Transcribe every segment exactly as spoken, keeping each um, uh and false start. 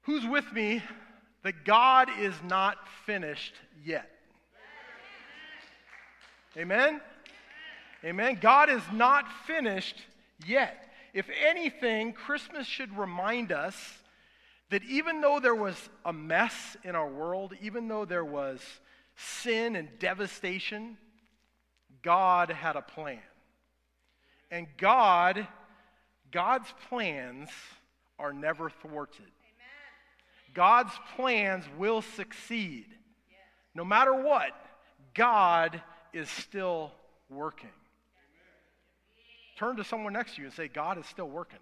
Who's with me that God is not finished yet? Amen? Amen. God is not finished yet. If anything, Christmas should remind us that even though there was a mess in our world, even though there was sin and devastation, God had a plan. And God, God's plans are never thwarted. Amen. God's plans will succeed. Yeah. No matter what, God is still working. Turn to someone next to you and say, God is still working.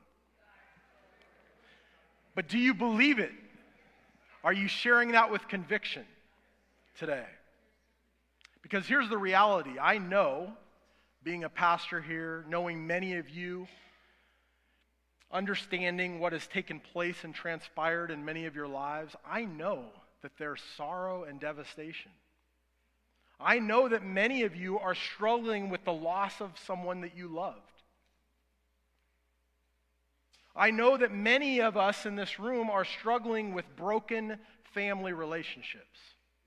But do you believe it? Are you sharing that with conviction today? Because here's the reality. I know, being a pastor here, knowing many of you, understanding what has taken place and transpired in many of your lives, I know that there's sorrow and devastation. I know that many of you are struggling with the loss of someone that you loved. I know that many of us in this room are struggling with broken family relationships.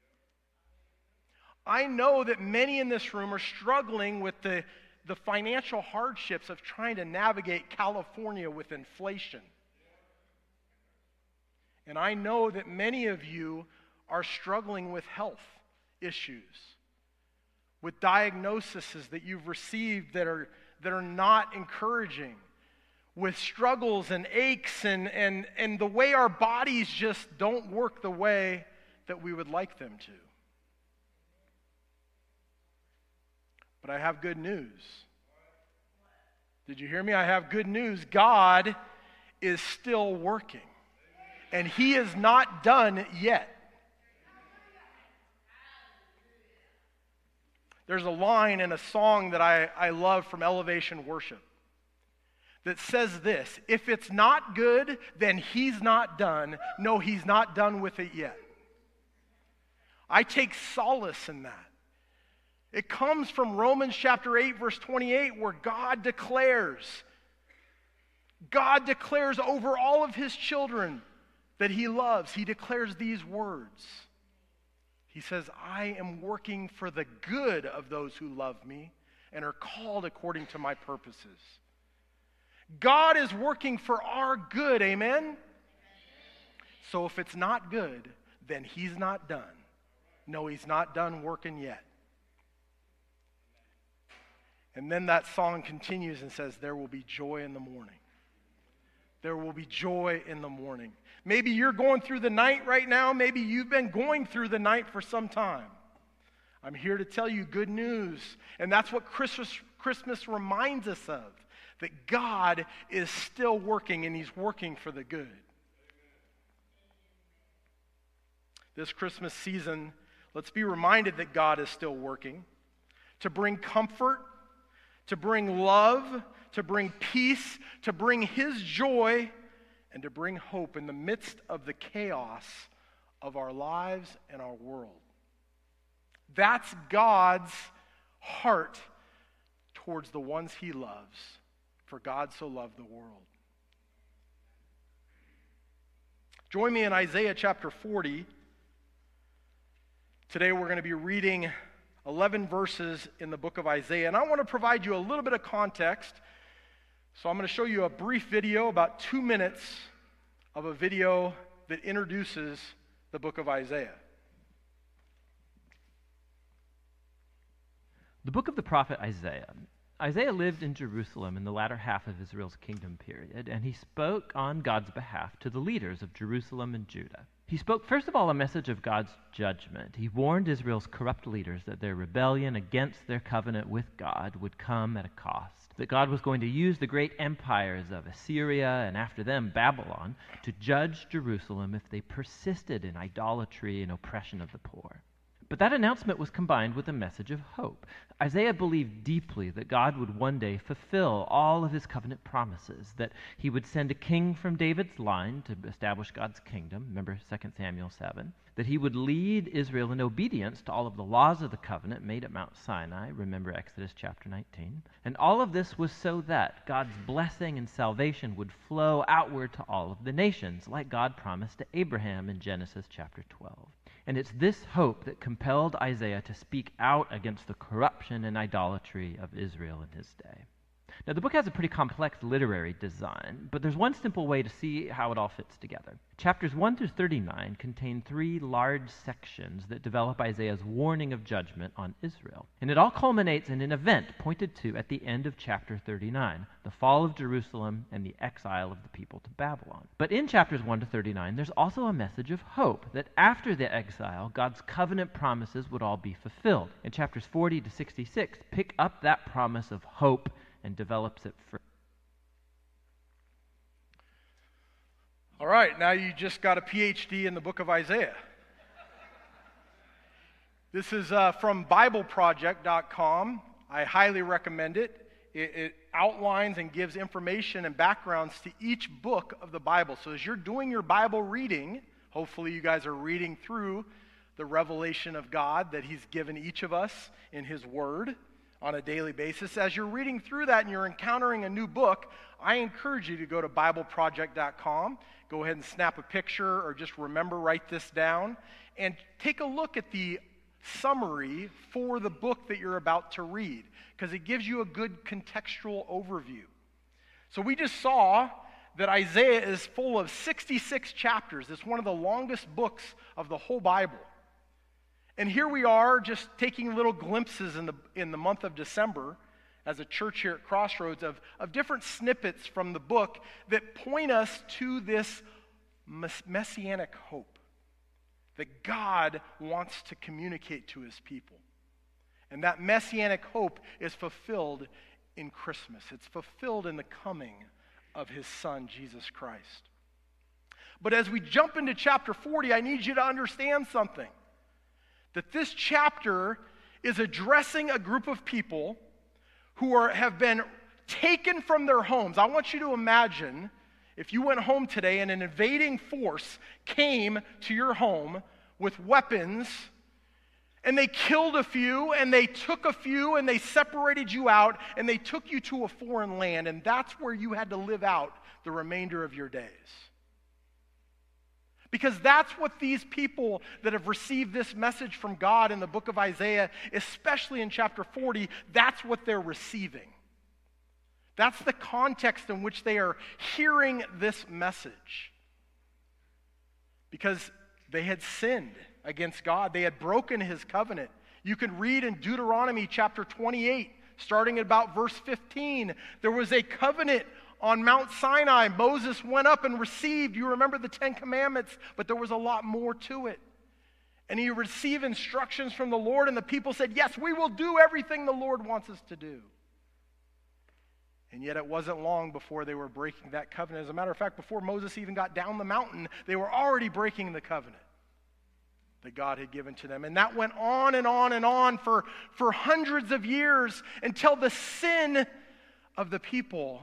I know that many in this room are struggling with the, the financial hardships of trying to navigate California with inflation. And I know that many of you are struggling with health issues, with diagnoses that you've received that are, that are not encouraging, with struggles and aches and, and, and the way our bodies just don't work the way that we would like them to. But I have good news. Did you hear me? I have good news. God is still working, and He is not done yet. There's a line in a song that I, I love from Elevation Worship that says this: if it's not good, then He's not done. No, He's not done with it yet. I take solace in that. It comes from Romans chapter eight, verse twenty-eight, where God declares, God declares over all of His children that He loves. He declares these words. He says, I am working for the good of those who love me and are called according to my purposes. God is working for our good, amen? So if it's not good, then He's not done. No, He's not done working yet. And then that song continues and says, there will be joy in the morning. There will be joy in the morning. Maybe you're going through the night right now. Maybe you've been going through the night for some time. I'm here to tell you good news. And that's what Christmas, Christmas reminds us of. That God is still working, and He's working for the good. This Christmas season, let's be reminded that God is still working to bring comfort, to bring love, to bring peace, to bring His joy, and to bring hope in the midst of the chaos of our lives and our world. That's God's heart towards the ones He loves. For God so loved the world. Join me in Isaiah chapter forty. Today we're going to be reading eleven verses in the book of Isaiah. And I want to provide you a little bit of context. So I'm going to show you a brief video, about two minutes of a video that introduces the book of Isaiah. The book of the prophet Isaiah. Isaiah lived in Jerusalem in the latter half of Israel's kingdom period, and he spoke on God's behalf to the leaders of Jerusalem and Judah. He spoke, first of all, a message of God's judgment. He warned Israel's corrupt leaders that their rebellion against their covenant with God would come at a cost, that God was going to use the great empires of Assyria and after them Babylon to judge Jerusalem if they persisted in idolatry and oppression of the poor. But that announcement was combined with a message of hope. Isaiah believed deeply that God would one day fulfill all of his covenant promises, that he would send a king from David's line to establish God's kingdom, remember Second Samuel seven, that he would lead Israel in obedience to all of the laws of the covenant made at Mount Sinai, remember Exodus chapter nineteen. And all of this was so that God's blessing and salvation would flow outward to all of the nations, like God promised to Abraham in Genesis chapter twelve. And it's this hope that compelled Isaiah to speak out against the corruption and idolatry of Israel in his day. Now, the book has a pretty complex literary design, but there's one simple way to see how it all fits together. Chapters one through thirty-nine contain three large sections that develop Isaiah's warning of judgment on Israel. And it all culminates in an event pointed to at the end of chapter thirty-nine, the fall of Jerusalem and the exile of the people to Babylon. But in chapters one to thirty-nine, there's also a message of hope that after the exile, God's covenant promises would all be fulfilled. And chapters forty to sixty-six pick up that promise of hope and develops it further. All right, now you just got a P H D in the book of Isaiah. This is uh, from Bible Project dot com. I highly recommend it. it. It outlines and gives information and backgrounds to each book of the Bible. So as you're doing your Bible reading, hopefully you guys are reading through the revelation of God that he's given each of us in his word on a daily basis. As you're reading through that and you're encountering a new book, I encourage you to go to Bible Project dot com. Go ahead and snap a picture or just remember, write this down, and take a look at the summary for the book that you're about to read, because it gives you a good contextual overview. So we just saw that Isaiah is full of sixty-six chapters. It's one of the longest books of the whole Bible. And here we are just taking little glimpses in the in the month of December as a church here at Crossroads of, of different snippets from the book that point us to this mess- messianic hope that God wants to communicate to his people. And that messianic hope is fulfilled in Christmas. It's fulfilled in the coming of his son, Jesus Christ. But as we jump into chapter forty, I need you to understand something. That this chapter is addressing a group of people who are, have been taken from their homes. I want you to imagine if you went home today and an invading force came to your home with weapons and they killed a few and they took a few and they separated you out and they took you to a foreign land, and that's where you had to live out the remainder of your days. Because that's what these people that have received this message from God in the book of Isaiah, especially in chapter forty, that's what they're receiving. That's the context in which they are hearing this message. Because they had sinned against God. They had broken his covenant. You can read in Deuteronomy chapter twenty-eight, starting at about verse fifteen, there was a covenant on Mount Sinai. Moses went up and received, you remember the Ten Commandments, but there was a lot more to it. And he received instructions from the Lord, and the people said, yes, we will do everything the Lord wants us to do. And yet it wasn't long before they were breaking that covenant. As a matter of fact, before Moses even got down the mountain, they were already breaking the covenant that God had given to them. And that went on and on and on for, for hundreds of years until the sin of the people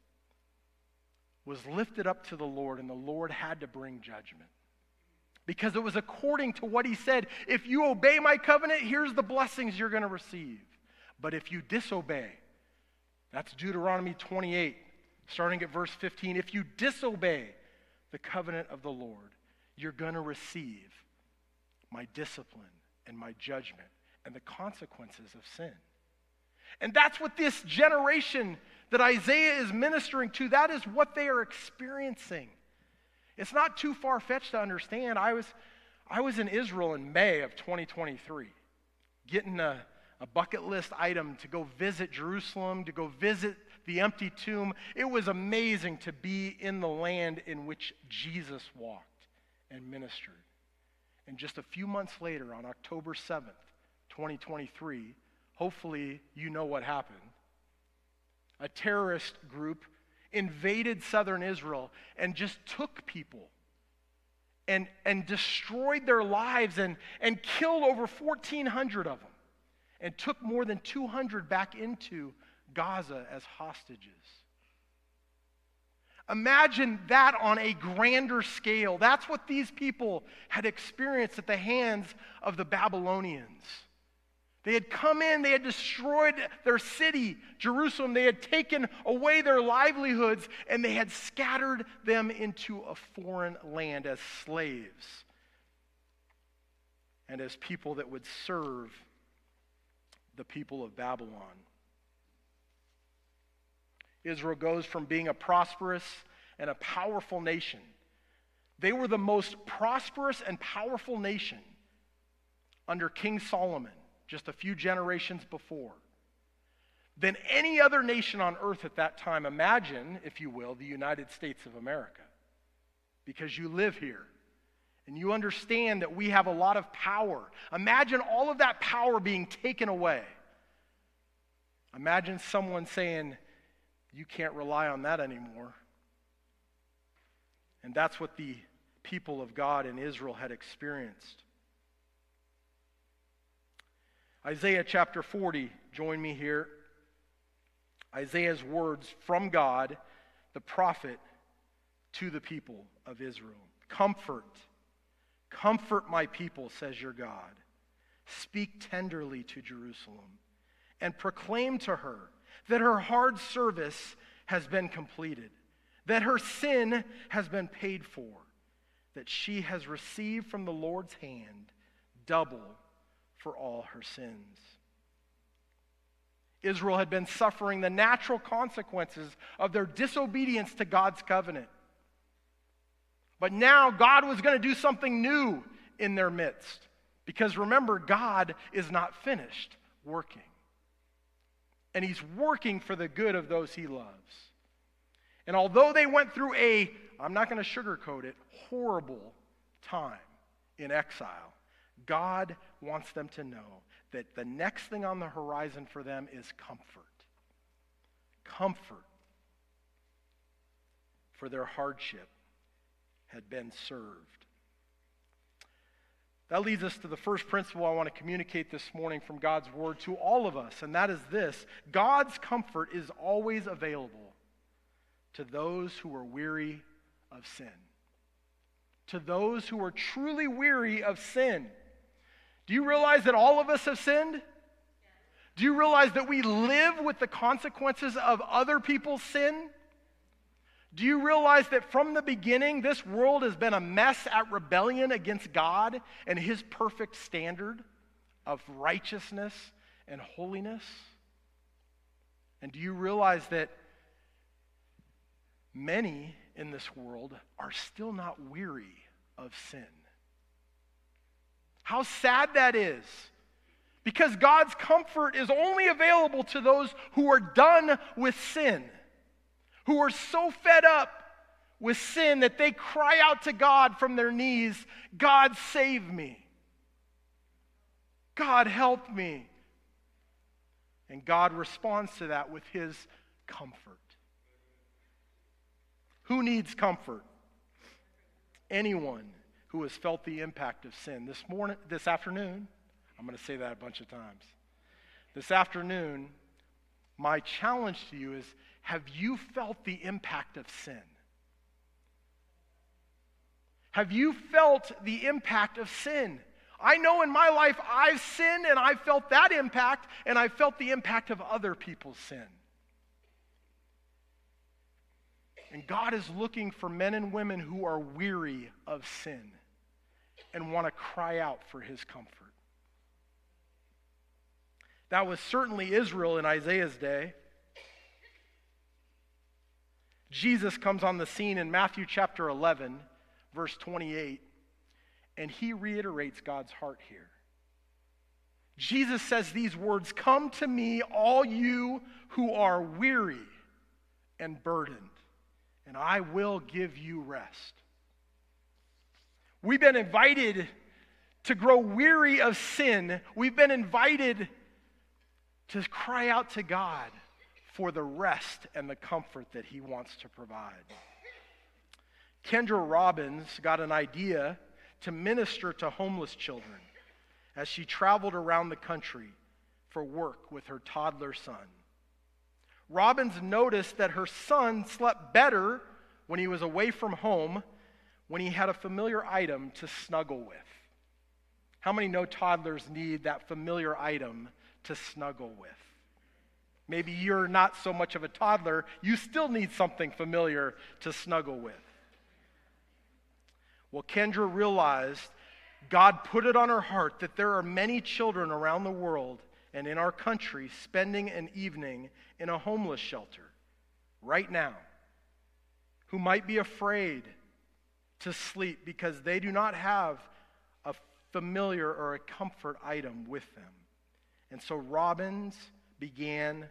was lifted up to the Lord, and the Lord had to bring judgment. Because it was according to what he said. If you obey my covenant, here's the blessings you're going to receive. But if you disobey, that's Deuteronomy twenty-eight, starting at verse fifteen. If you disobey the covenant of the Lord, you're going to receive my discipline and my judgment and the consequences of sin. And that's what this generation that Isaiah is ministering to, that is what they are experiencing. It's not too far-fetched to understand. I was, I was in Israel in May of twenty twenty-three, getting a, a bucket list item to go visit Jerusalem, to go visit the empty tomb. It was amazing to be in the land in which Jesus walked and ministered. And just a few months later, on October seventh, twenty twenty-three, hopefully you know what happened. A terrorist group invaded southern Israel and just took people and, and destroyed their lives and, and killed over fourteen hundred of them and took more than two hundred back into Gaza as hostages. Imagine that on a grander scale. That's what these people had experienced at the hands of the Babylonians. They had come in, they had destroyed their city, Jerusalem. They had taken away their livelihoods, and they had scattered them into a foreign land as slaves and as people that would serve the people of Babylon. Israel goes from being a prosperous and a powerful nation. They were the most prosperous and powerful nation under King Solomon, just a few generations before, than any other nation on earth at that time. Imagine, if you will, the United States of America, because you live here and you understand that we have a lot of power. Imagine all of that power being taken away. Imagine someone saying, you can't rely on that anymore. And that's what the people of God in Israel had experienced. Isaiah chapter forty, join me here. Isaiah's words from God, the prophet, to the people of Israel. Comfort, comfort my people, says your God. Speak tenderly to Jerusalem and proclaim to her that her hard service has been completed, that her sin has been paid for, that she has received from the Lord's hand double for all her sins. Israel had been suffering the natural consequences of their disobedience to God's covenant. But now God was going to do something new in their midst. Because remember, God is not finished working. And he's working for the good of those he loves. And although they went through a, I'm not going to sugarcoat it, horrible time in exile, God wants them to know that the next thing on the horizon for them is comfort. Comfort for their hardship had been served. That leads us to the first principle I want to communicate this morning from God's word to all of us, and that is this: God's comfort is always available to those who are weary of sin. To those who are truly weary of sin. Do you realize that all of us have sinned? Do you realize that we live with the consequences of other people's sin? Do you realize that from the beginning, this world has been a mess at rebellion against God and his perfect standard of righteousness and holiness? And do you realize that many in this world are still not weary of sin? How sad that is. Because God's comfort is only available to those who are done with sin, who are so fed up with sin that they cry out to God from their knees, God, save me. God, help me. And God responds to that with his comfort. Who needs comfort? Anyone who has felt the impact of sin. This morning, this afternoon, I'm going to say that a bunch of times. This afternoon, my challenge to you is, have you felt the impact of sin? Have you felt the impact of sin? I know in my life I've sinned and I've felt that impact, and I've felt the impact of other people's sin. And God is looking for men and women who are weary of sin and want to cry out for his comfort. That was certainly Israel in Isaiah's day. Jesus comes on the scene in Matthew chapter eleven, verse twenty-eight, and he reiterates God's heart here. Jesus says these words, "Come to me, all you who are weary and burdened, and I will give you rest." We've been invited to grow weary of sin. We've been invited to cry out to God for the rest and the comfort that he wants to provide. Kendra Robbins got an idea to minister to homeless children as she traveled around the country for work with her toddler son. Robbins noticed that her son slept better when he was away from home, when he had a familiar item to snuggle with. How many know toddlers need that familiar item to snuggle with? Maybe you're not so much of a toddler, you still need something familiar to snuggle with. Well, Kendra realized God put it on her heart that there are many children around the world and in our country spending an evening in a homeless shelter right now, who might be afraid to sleep because they do not have a familiar or a comfort item with them. And so Robbins began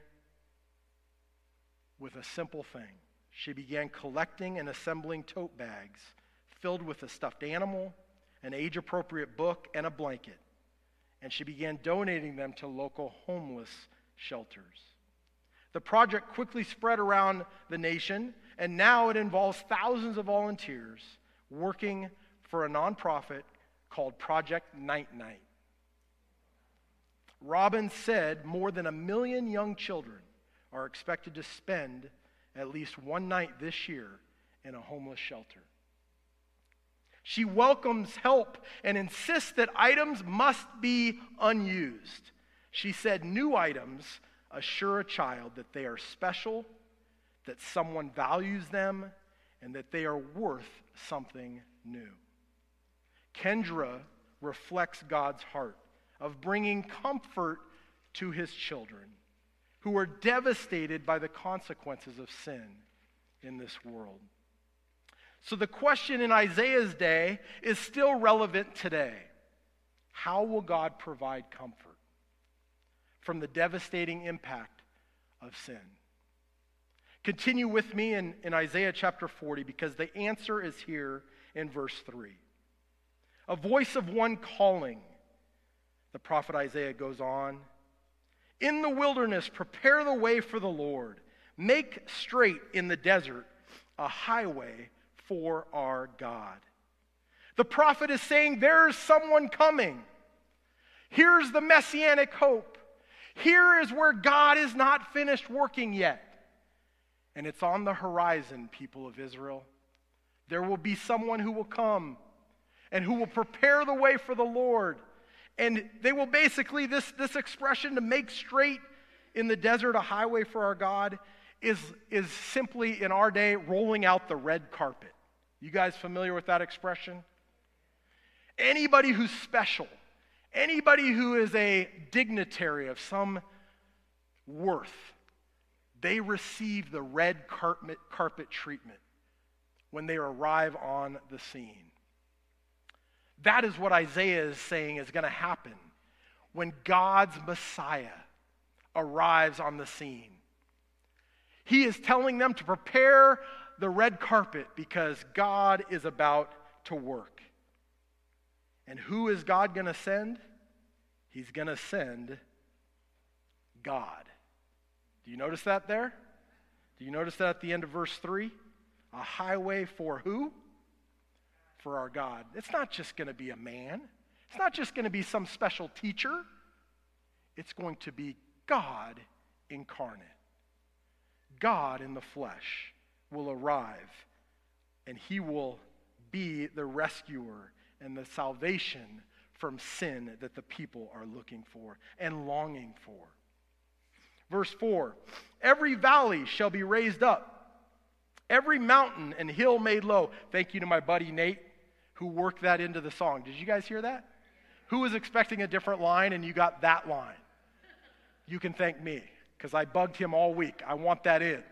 with a simple thing. She began collecting and assembling tote bags filled with a stuffed animal, an age-appropriate book, and a blanket. And she began donating them to local homeless shelters. The project quickly spread around the nation, and now it involves thousands of volunteers working for a nonprofit called Project Night Night. Robbins said more than a million young children are expected to spend at least one night this year in a homeless shelter. She welcomes help and insists that items must be unused. She said new items assure a child that they are special, that someone values them, and that they are worth something new. Kendra reflects God's heart of bringing comfort to his children who are devastated by the consequences of sin in this world. So the question in Isaiah's day is still relevant today. How will God provide comfort from the devastating impact of sin? Continue with me in, in Isaiah chapter forty, because the answer is here in verse three. A voice of one calling, the prophet Isaiah goes on, in the wilderness, prepare the way for the Lord. Make straight in the desert a highway for our God. The prophet is saying there's someone coming. Here's the messianic hope. Here is where God is not finished working yet. And it's on the horizon, people of Israel. There will be someone who will come and who will prepare the way for the Lord. And they will basically, this, this expression to make straight in the desert a highway for our God is, is simply in our day rolling out the red carpet. You guys familiar with that expression? Anybody who's special, anybody who is a dignitary of some worth, they receive the red carpet, carpet treatment when they arrive on the scene. That is what Isaiah is saying is going to happen when God's Messiah arrives on the scene. He is telling them to prepare the red carpet because God is about to work. And who is God going to send? He's going to send God. Do you notice that there? Do you notice that at the end of verse three? A highway for who? For our God. It's not just going to be a man. It's not just going to be some special teacher. It's going to be God incarnate. God in the flesh will arrive, and he will be the rescuer and the salvation from sin that the people are looking for and longing for. Verse four, every valley shall be raised up, every mountain and hill made low. Thank you to my buddy Nate, who worked that into the song. Did you guys hear that? Who was expecting a different line and you got that line? You can thank me, because I bugged him all week. I want that in.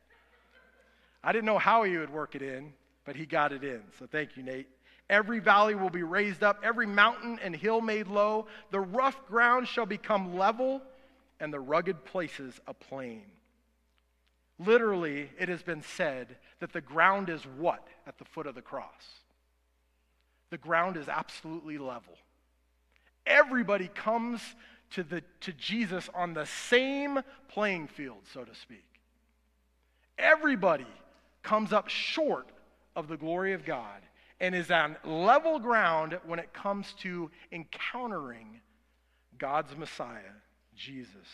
I didn't know how he would work it in, but he got it in. So thank you, Nate. Every valley will be raised up, every mountain and hill made low. The rough ground shall become level, and the rugged places a plain. Literally, it has been said that the ground is what at the foot of the cross? The ground is absolutely level. Everybody comes to, the, to Jesus on the same playing field, so to speak. Everybody comes up short of the glory of God and is on level ground when it comes to encountering God's Messiah, Jesus.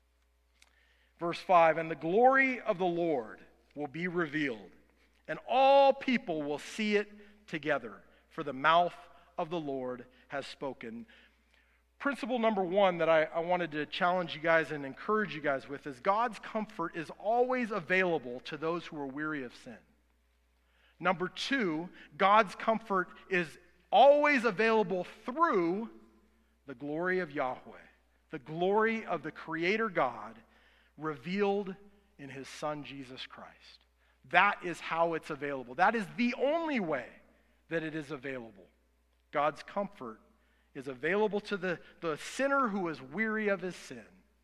Verse five, and the glory of the Lord will be revealed, and all people will see it together, for the mouth of the Lord has spoken. Principle number one that I, I wanted to challenge you guys and encourage you guys with is God's comfort is always available to those who are weary of sin. Number two, God's comfort is always available through the glory of Yahweh, the glory of the Creator God revealed in his Son, Jesus Christ. That is how it's available. That is the only way that it is available. God's comfort is available to the, the sinner who is weary of his sin.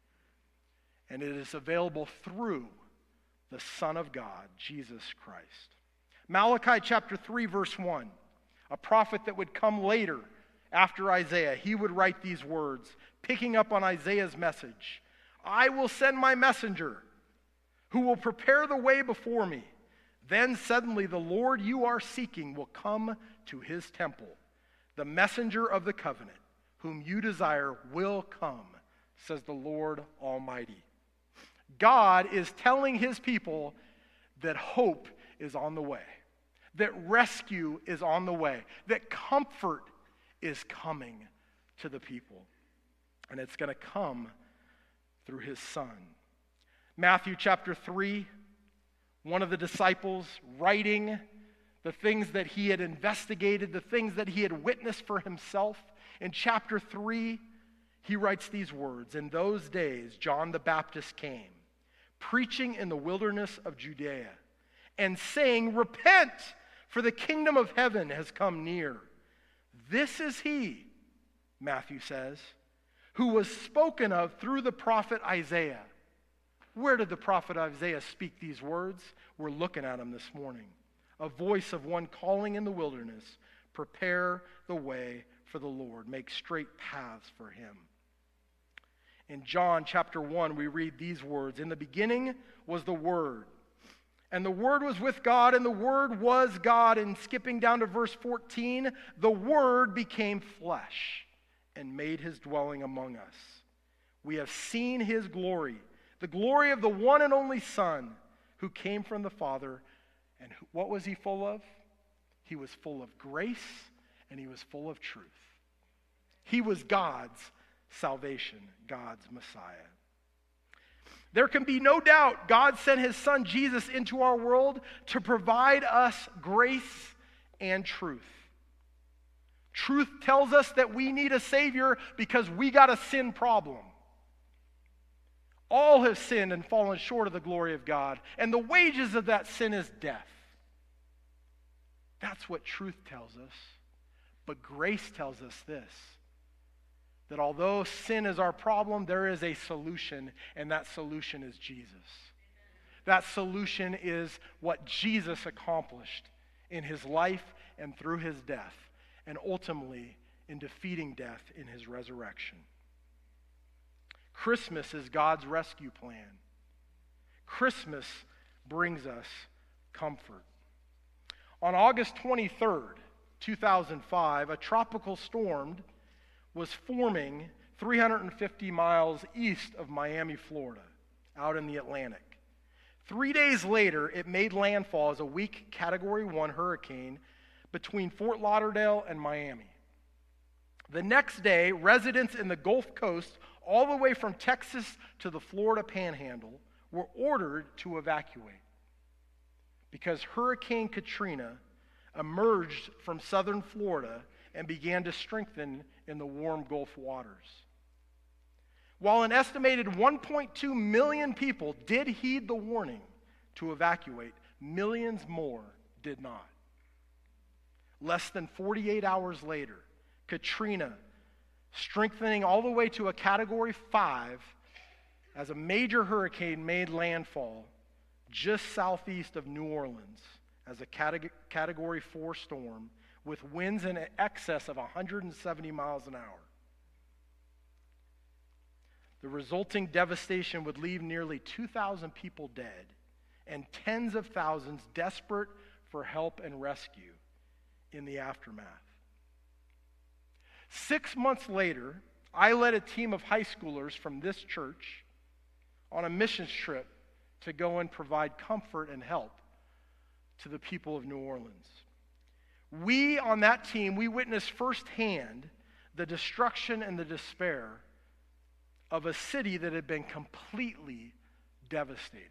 And it is available through the Son of God, Jesus Christ. Malachi chapter three, verse one, a prophet that would come later after Isaiah, he would write these words, picking up on Isaiah's message. I will send my messenger who will prepare the way before me. Then suddenly the Lord you are seeking will come to his temple. The messenger of the covenant, whom you desire, will come, says the Lord Almighty. God is telling his people that hope is on the way, that rescue is on the way, that comfort is coming to the people. And it's going to come through his Son. Matthew chapter three, one of the disciples writing the things that he had investigated, the things that he had witnessed for himself. In chapter three, he writes these words, in those days John the Baptist came, preaching in the wilderness of Judea, and saying, repent, for the kingdom of heaven has come near. This is he, Matthew says, who was spoken of through the prophet Isaiah. Where did the prophet Isaiah speak these words? We're looking at them this morning. A voice of one calling in the wilderness, prepare the way for the Lord, make straight paths for him. In John chapter one, we read these words, in the beginning was the Word, and the Word was with God, and the Word was God. And skipping down to verse fourteen, the Word became flesh and made his dwelling among us. We have seen his glory, the glory of the one and only Son who came from the Father. And what was he full of? He was full of grace and he was full of truth. He was God's salvation, God's Messiah. There can be no doubt God sent his Son Jesus into our world to provide us grace and truth. Truth tells us that we need a Savior because we got a sin problem. All have sinned and fallen short of the glory of God, and the wages of that sin is death. That's what truth tells us. But grace tells us this, that although sin is our problem, there is a solution, and that solution is Jesus. That solution is what Jesus accomplished in his life and through his death, and ultimately in defeating death in his resurrection. Christmas is God's rescue plan. Christmas brings us comfort. On August twenty-third, two thousand five, a tropical storm was forming three hundred fifty miles east of Miami, Florida, out in the Atlantic. Three days later, it made landfall as a weak Category one hurricane between Fort Lauderdale and Miami. The next day, residents in the Gulf Coast, all the way from Texas to the Florida Panhandle, were ordered to evacuate because Hurricane Katrina emerged from southern Florida and began to strengthen in the warm Gulf waters. While an estimated one point two million people did heed the warning to evacuate, millions more did not. Less than forty-eight hours later, Katrina, strengthening all the way to a Category five as a major hurricane, made landfall just southeast of New Orleans as a Category four storm with winds in excess of one hundred seventy miles an hour. The resulting devastation would leave nearly two thousand people dead and tens of thousands desperate for help and rescue in the aftermath. Six months later, I led a team of high schoolers from this church on a missions trip to go and provide comfort and help to the people of New Orleans. We on that team, we witnessed firsthand the destruction and the despair of a city that had been completely devastated.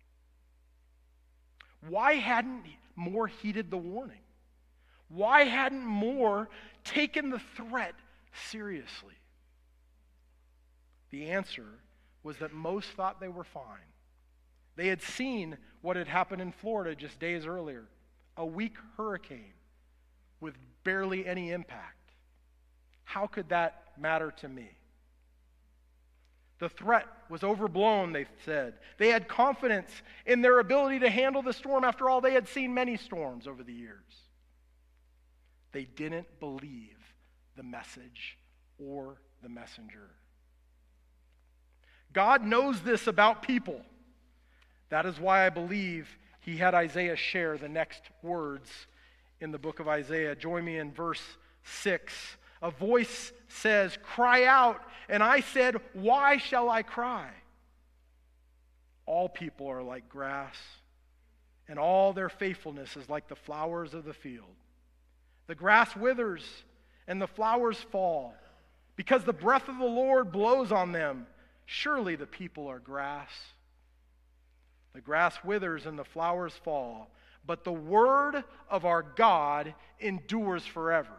Why hadn't more heeded the warning? Why hadn't more taken the threat seriously? The answer was that most thought they were fine. They had seen what had happened in Florida just days earlier, a weak hurricane with barely any impact. How could that matter to me? The threat was overblown, they said. They had confidence in their ability to handle the storm. After all, they had seen many storms over the years. They didn't believe the message or the messenger. God knows this about people. That is why I believe he had Isaiah share the next words in the book of Isaiah. Join me in verse six. A voice says, "Cry out." And I said, "Why shall I cry?" All people are like grass, and all their faithfulness is like the flowers of the field. The grass withers, and the flowers fall, because the breath of the Lord blows on them. Surely the people are grass. The grass withers and the flowers fall, but the word of our God endures forever.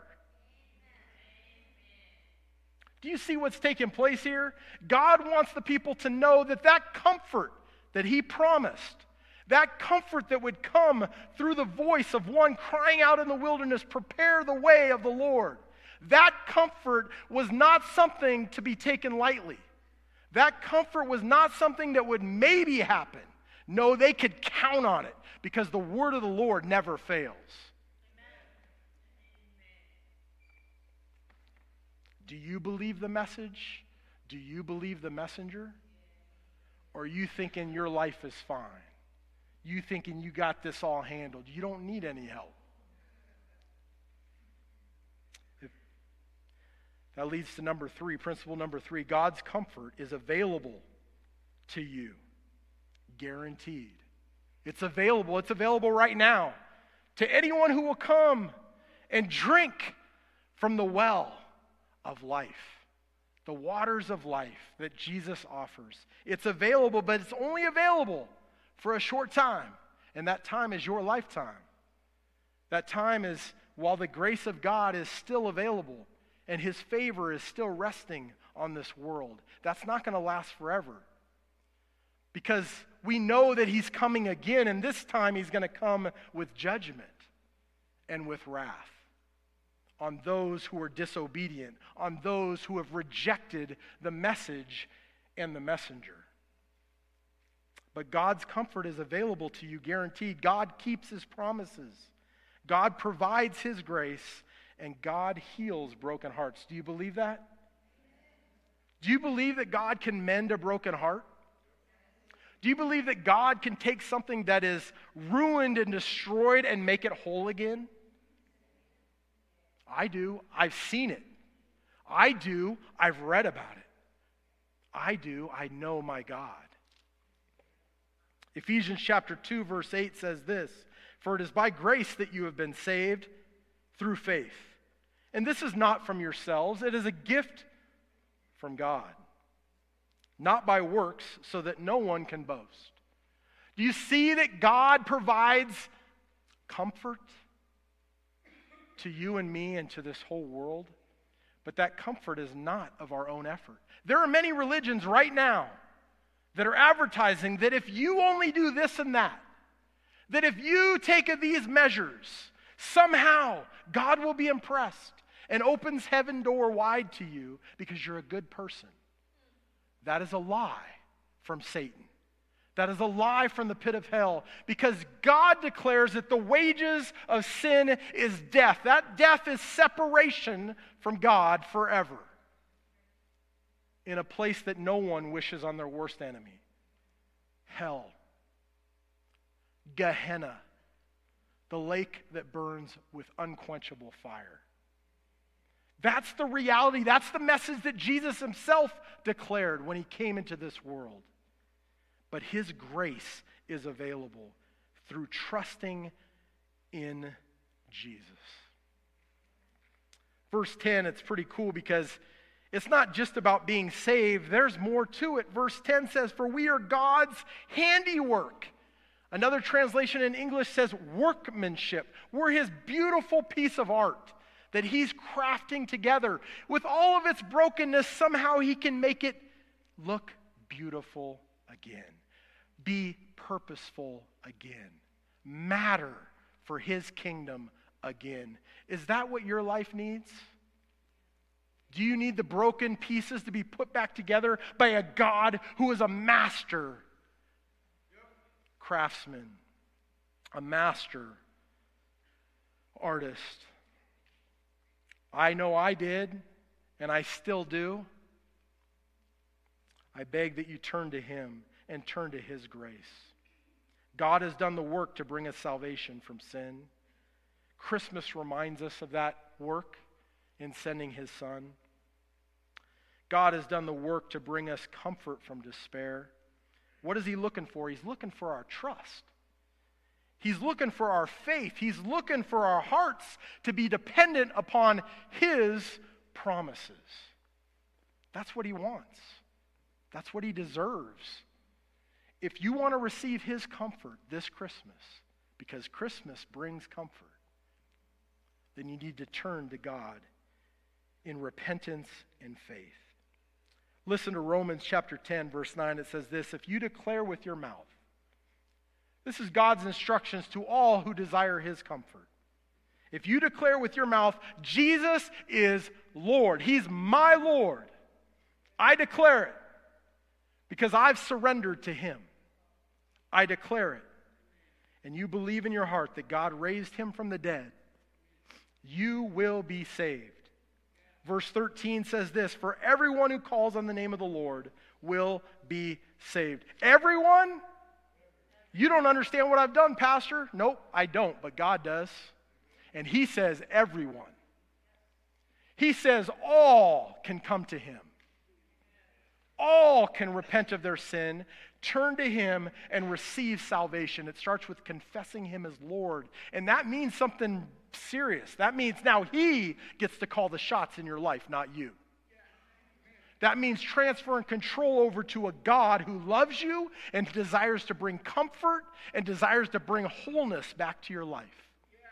Do you see what's taking place here? God wants the people to know that that comfort that he promised, that comfort that would come through the voice of one crying out in the wilderness, "Prepare the way of the Lord," that comfort was not something to be taken lightly. That comfort was not something that would maybe happen. No, they could count on it because the word of the Lord never fails. Do you believe the message? Do you believe the messenger? Or are you thinking your life is fine? You thinking you got this all handled? You don't need any help. If, that leads to number three, principle number three. God's comfort is available to you. Guaranteed. It's available. It's available right now to anyone who will come and drink from the well of life, the waters of life that Jesus offers. It's available, but it's only available for a short time, and that time is your lifetime. That time is while the grace of God is still available and his favor is still resting on this world. That's not going to last forever, because we know that he's coming again, and this time he's going to come with judgment and with wrath on those who are disobedient, on those who have rejected the message and the messenger. But God's comfort is available to you, guaranteed. God keeps his promises. God provides his grace, and God heals broken hearts. Do you believe that? Do you believe that God can mend a broken heart? Do you believe that God can take something that is ruined and destroyed and make it whole again? I do. I've seen it. I do. I've read about it. I do. I know my God. Ephesians chapter two, verse eight says this, "For it is by grace that you have been saved through faith. And this is not from yourselves. It is a gift from God, not by works, so that no one can boast." Do you see that God provides comfort to you and me and to this whole world? But that comfort is not of our own effort. There are many religions right now that are advertising that if you only do this and that, that if you take these measures, somehow God will be impressed and opens heaven door wide to you because you're a good person. That is a lie from Satan. That is a lie from the pit of hell, because God declares that the wages of sin is death. That death is separation from God forever, in a place that no one wishes on their worst enemy. Hell. Gehenna. the lake that burns with unquenchable fire. That's the reality. That's the message that Jesus himself declared when he came into this world. But his grace is available through trusting in Jesus. Verse ten, it's pretty cool because it's not just about being saved. There's more to it. Verse ten says, "For we are God's handiwork." Another translation in English says workmanship. We're his beautiful piece of art that he's crafting together. With all of its brokenness, somehow he can make it look beautiful again. Be purposeful again. Matter for his kingdom again. Is that what your life needs? Do you need the broken pieces to be put back together by a God who is a master craftsman, a master artist? I know I did, and I still do. I beg that you turn to him and turn to his grace. God has done the work to bring us salvation from sin. Christmas reminds us of that work in sending his Son. God has done the work to bring us comfort from despair. What is he looking for? He's looking for our trust. He's looking for our faith. He's looking for our hearts to be dependent upon his promises. That's what he wants. That's what he deserves. If you want to receive his comfort this Christmas, because Christmas brings comfort, then you need to turn to God in repentance and faith. Listen to Romans chapter ten, verse nine. It says this: "If you declare with your mouth," this is God's instructions to all who desire his comfort. If you declare with your mouth, "Jesus is Lord," he's my Lord, I declare it because I've surrendered to him. I declare it. And you believe in your heart that God raised him from the dead, you will be saved. Verse thirteen says this: "For everyone who calls on the name of the Lord will be saved." Everyone? You don't understand what I've done, Pastor. Nope, I don't, but God does. And he says everyone. He says all can come to him. All can repent of their sin, turn to him, and receive salvation. It starts with confessing him as Lord. And that means something serious. That means now he gets to call the shots in your life, not you. That means transferring control over to a God who loves you and desires to bring comfort and desires to bring wholeness back to your life.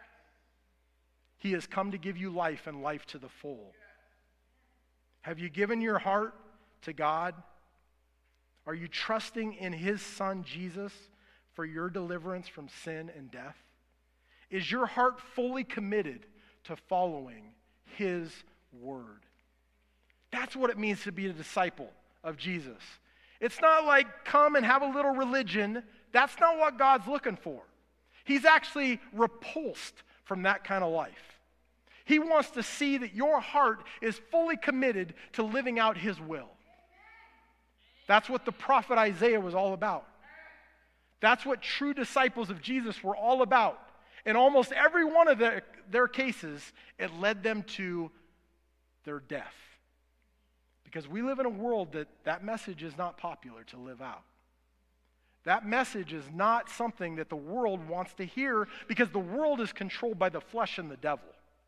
He has come to give you life and life to the full. Have you given your heart to God? Are you trusting in his Son Jesus for your deliverance from sin and death? Is your heart fully committed to following his word? That's what it means to be a disciple of Jesus. It's not like come and have a little religion. That's not what God's looking for. He's actually repulsed from that kind of life. He wants to see that your heart is fully committed to living out his will. That's what the prophet Isaiah was all about. That's what true disciples of Jesus were all about. In almost every one of their, their cases, it led them to their death. Because we live in a world that that message is not popular to live out. That message is not something that the world wants to hear because the world is controlled by the flesh and the devil.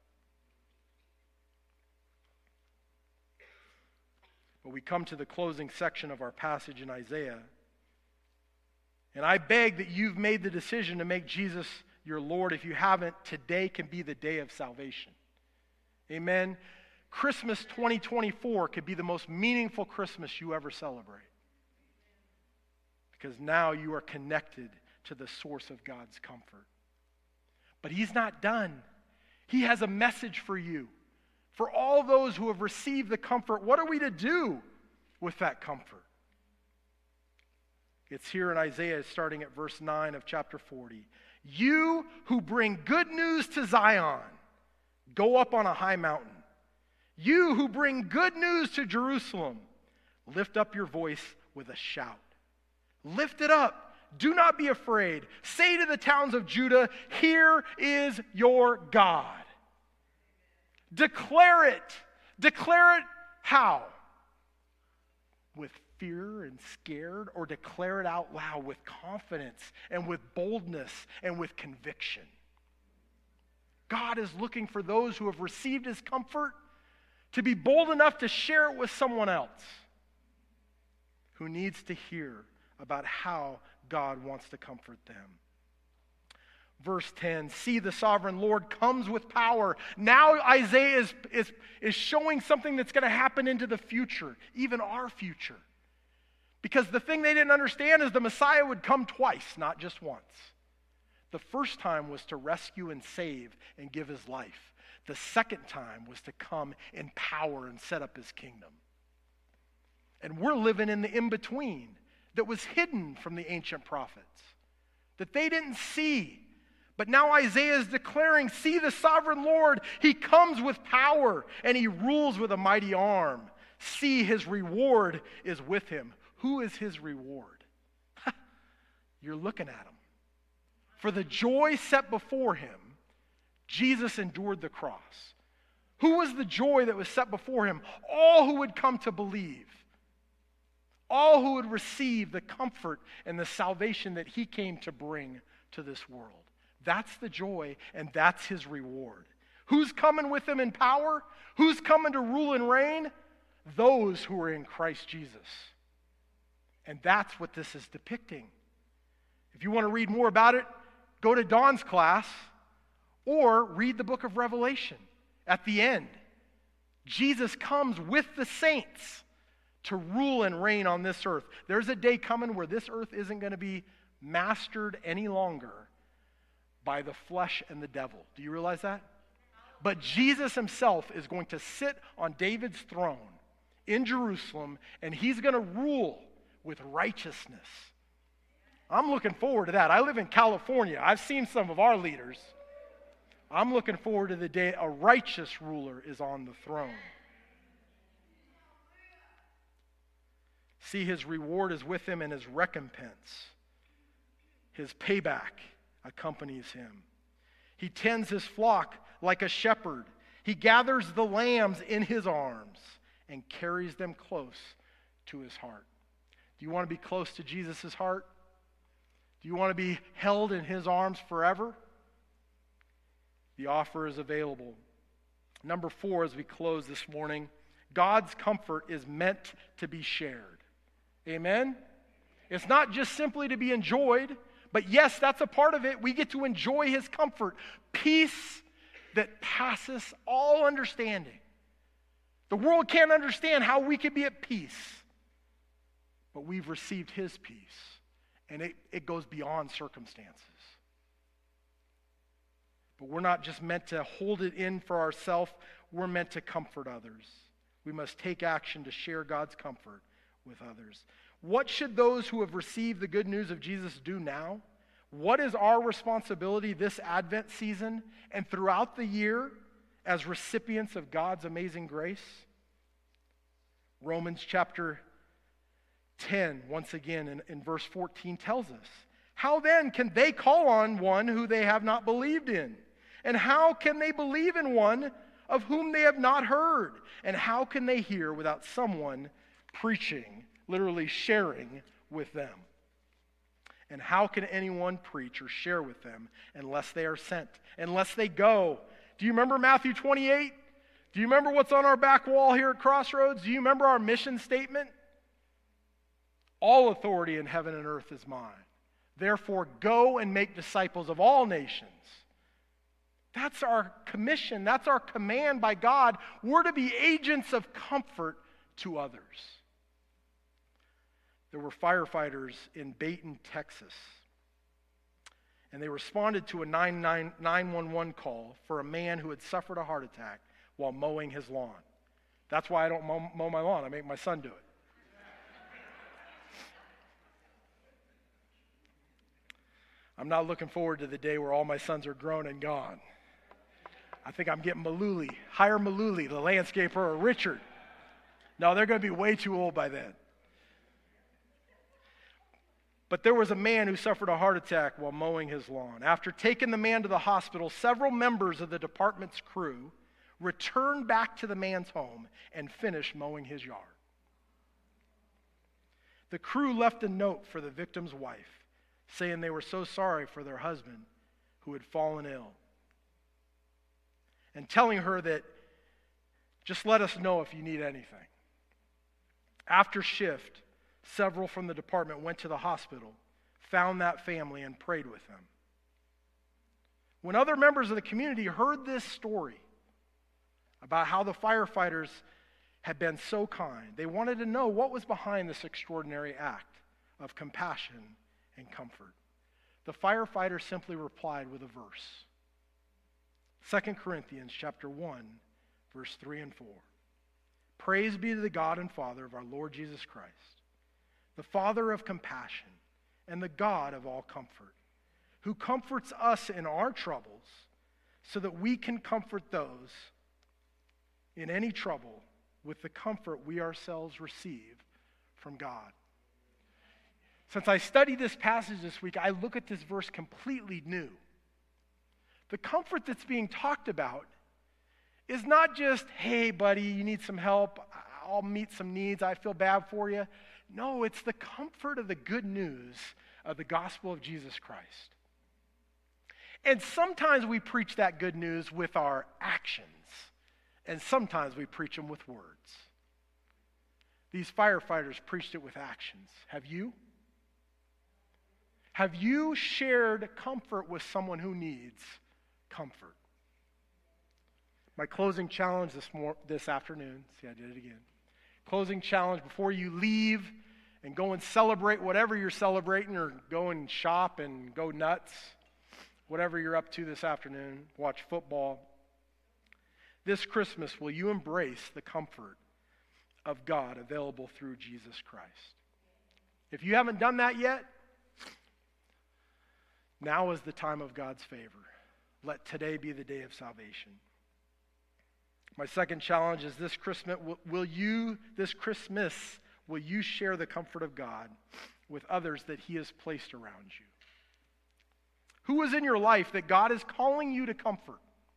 But we come to the closing section of our passage in Isaiah. And I beg that you've made the decision to make Jesus your Lord. If you haven't, today can be the day of salvation. Amen. Christmas twenty twenty-four could be the most meaningful Christmas you ever celebrate. Because now you are connected to the source of God's comfort. But he's not done. He has a message for you. For all those who have received the comfort, what are we to do with that comfort? It's here in Isaiah, starting at verse nine of chapter forty. "You who bring good news to Zion, go up on a high mountain. You who bring good news to Jerusalem, lift up your voice with a shout. Lift it up, Do not be afraid. Say to the towns of Judah, here is your God. Declare it. Declare it how? With fear and scared, or declare it out loud with confidence and with boldness and with conviction. God is looking for those who have received his comfort to be bold enough to share it with someone else who needs to hear about how God wants to comfort them. Verse ten, see the sovereign Lord comes with power. Now Isaiah is, is, is showing something that's going to happen into the future, even our future. Because the thing they didn't understand is the Messiah would come twice, not just once. The first time was to rescue and save and give his life. The second time was to come in power and set up his kingdom. And we're living in the in-between that was hidden from the ancient prophets, that they didn't see. But now Isaiah is declaring, see the sovereign Lord, he comes with power and he rules with a mighty arm. See, his reward is with him. Who is his reward? You're looking at him. For the joy set before him, Jesus endured the cross. Who was the joy that was set before him? All who would come to believe. All who would receive the comfort and the salvation that he came to bring to this world. That's the joy, and that's his reward. Who's coming with him in power? Who's coming to rule and reign? Those who are in Christ Jesus. And that's what this is depicting. If you want to read more about it, go to Dawn's class or read the book of Revelation. At the end, Jesus comes with the saints to rule and reign on this earth. There's a day coming where this earth isn't going to be mastered any longer by the flesh and the devil. Do you realize that? But Jesus himself is going to sit on David's throne in Jerusalem, and he's going to rule with righteousness. I'm looking forward to that. I live in California. I've seen some of our leaders. I'm looking forward to the day a righteous ruler is on the throne. See, his reward is with him and his recompense. His payback accompanies him. He tends his flock like a shepherd. He gathers the lambs in his arms and carries them close to his heart. Do you want to be close to Jesus' heart? Do you want to be held in his arms forever? The offer is available. Number four, as we close this morning, God's comfort is meant to be shared. Amen? It's not just simply to be enjoyed, but yes, that's a part of it. We get to enjoy his comfort. Peace that passes all understanding. The world can't understand how we can be at peace, but we've received his peace, and it, it goes beyond circumstances. But we're not just meant to hold it in for ourselves. We're meant to comfort others. We must take action to share God's comfort with others. What should those who have received the good news of Jesus do now? What is our responsibility this Advent season and throughout the year as recipients of God's amazing grace? Romans chapter ten, once again in, in verse fourteen, tells us, how then can they call on one who they have not believed in? And how can they believe in one of whom they have not heard? And how can they hear without someone preaching, literally sharing with them? And how can anyone preach or share with them unless they are sent, unless they go? Do you remember Matthew twenty-eight? Do you remember what's on our back wall here at Crossroads? Do you remember our mission statement? All authority in heaven and earth is mine. Therefore, go and make disciples of all nations. That's our commission. That's our command by God. We're to be agents of comfort to others. There were firefighters in Bayton, Texas, and they responded to a nine one one call for a man who had suffered a heart attack while mowing his lawn. That's why I don't mow, mow my lawn. I make my son do it. I'm not looking forward to the day where all my sons are grown and gone. I think I'm getting Maluli. Hire Maluli, the landscaper, or Richard. No, they're going to be way too old by then. But there was a man who suffered a heart attack while mowing his lawn. After taking the man to the hospital, several members of the department's crew returned back to the man's home and finished mowing his yard. The crew left a note for the victim's wife, saying they were so sorry for their husband who had fallen ill, and telling her that just let us know if you need anything. After shift, several from the department went to the hospital, found that family, and prayed with them. When other members of the community heard this story about how the firefighters had been so kind, they wanted to know what was behind this extraordinary act of compassion and comfort. The firefighters simply replied with a verse. Second Corinthians chapter one, verse three and four. Praise be to the God and Father of our Lord Jesus Christ, the Father of compassion and the God of all comfort, who comforts us in our troubles so that we can comfort those in any trouble with the comfort we ourselves receive from God. Since I studied this passage this week, I look at this verse completely new. The comfort that's being talked about is not just, hey, buddy, you need some help, I'll meet some needs, I feel bad for you. No, it's the comfort of the good news of the gospel of Jesus Christ. And sometimes we preach that good news with our actions, and sometimes we preach them with words. These firefighters preached it with actions. Have you? Have you shared comfort with someone who needs comfort? My closing challenge this mor- this afternoon, see, I did it again. Closing challenge before you leave and go and celebrate whatever you're celebrating, or go and shop and go nuts, whatever you're up to this afternoon, watch football. This Christmas, will you embrace the comfort of God available through Jesus Christ? If you haven't done that yet, now is the time of God's favor. Let today be the day of salvation. My second challenge is this Christmas, will you, this Christmas, will you share the comfort of God with others that he has placed around you? Who is in your life that God is calling you to comfort?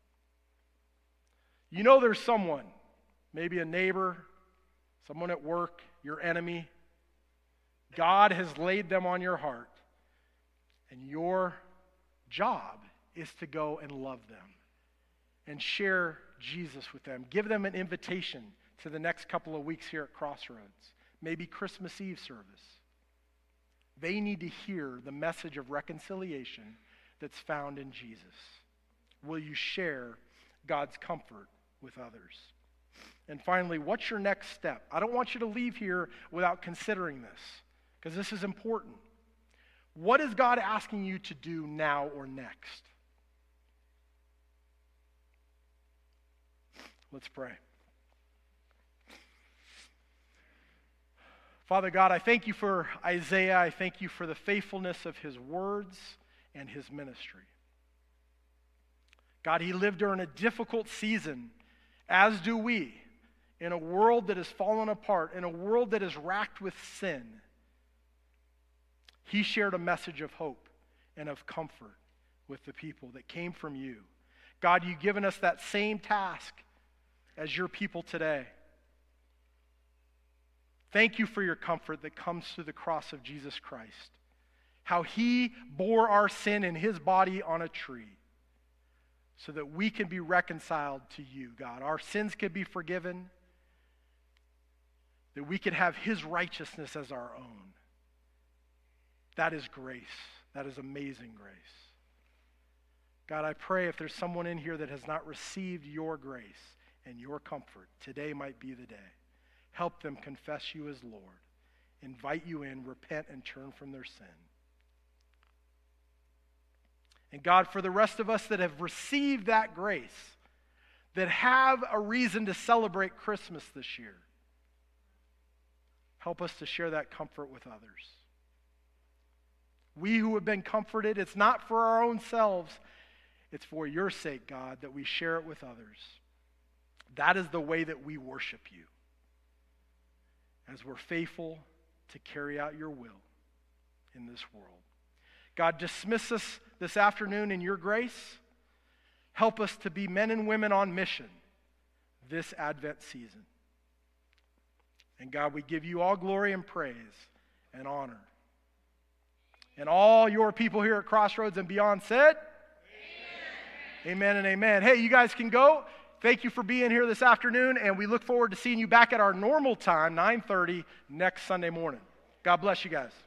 You know there's someone, maybe a neighbor, someone at work, your enemy. God has laid them on your heart, and your job is to go and love them and share Jesus with them. Give them an invitation to the next couple of weeks here at Crossroads, maybe Christmas Eve service. They need to hear the message of reconciliation that's found in Jesus. Will you share God's comfort with others? And finally, what's your next step? I don't want you to leave here without considering this, because this is important. What is God asking you to do now or next? Let's pray. Father God, I thank you for Isaiah. I thank you for the faithfulness of his words and his ministry. God, he lived during a difficult season, as do we, in a world that has fallen apart, in a world that is racked with sin. He shared a message of hope and of comfort with the people that came from you. God, you've given us that same task as your people today. Thank you for your comfort that comes through the cross of Jesus Christ. How he bore our sin in his body on a tree so that we can be reconciled to you, God. Our sins can be forgiven, that we can have his righteousness as our own. That is grace. That is amazing grace. God, I pray if there's someone in here that has not received your grace and your comfort, today might be the day. Help them confess you as Lord. Invite you in, repent, and turn from their sin. And God, for the rest of us that have received that grace, that have a reason to celebrate Christmas this year, help us to share that comfort with others. We who have been comforted, it's not for our own selves, it's for your sake, God, that we share it with others. That is the way that we worship you, as we're faithful to carry out your will. in this world. God, dismiss us this afternoon in your grace. Help us to be men and women on mission this Advent season. And God, we give you all glory and praise and honor. And all your people here at Crossroads and beyond said, amen, amen and amen. Hey, you guys can go. Thank you for being here this afternoon, and we look forward to seeing you back at our normal time, nine thirty, next Sunday morning. God bless you guys.